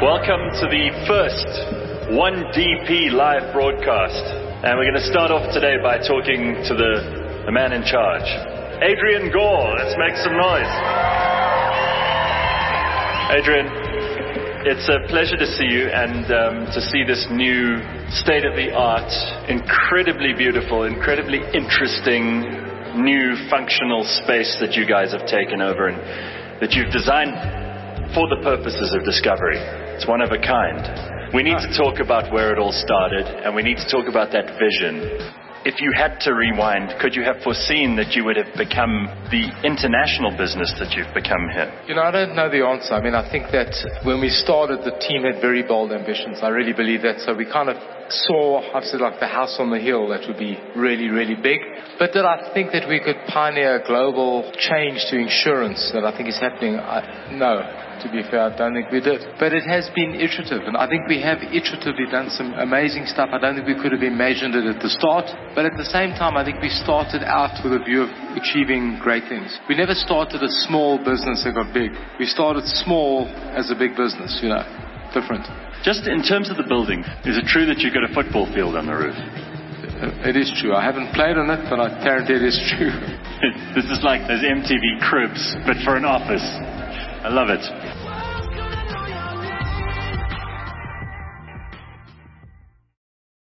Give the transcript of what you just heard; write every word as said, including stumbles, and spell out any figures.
Welcome to the first one D P live broadcast. And we're going to start off today by talking to the, the man in charge. Adrian Gore, let's make some noise. Adrian, it's a pleasure to see you and um, to see this new state-of-the-art, incredibly beautiful, incredibly interesting, new functional space that you guys have taken over and that you've designed for the purposes of discovery. It's one of a kind. We need to talk about where it all started, and we need to talk about that vision. If you had to rewind, could you have foreseen that you would have become the international business that you've become here? You know, I don't know the answer. I mean, I think that when we started, the team had very bold ambitions. I really believe that. So we kind of saw, I've said, like the house on the hill that would be really, really big. But did I think that we could pioneer a global change to insurance that I think is happening? I, no. To be fair, I don't think we did. But it has been iterative, and I think we have iteratively done some amazing stuff. I don't think we could have imagined it at the start, but at the same time, I think we started out with a view of achieving great things. We never started a small business that got big. We started small as a big business, you know, different. Just in terms of the building, is it true that you've got a football field on the roof? It is true. I haven't played on it, but I guarantee it is true. This is like those M T V cribs, but for an office. I love it.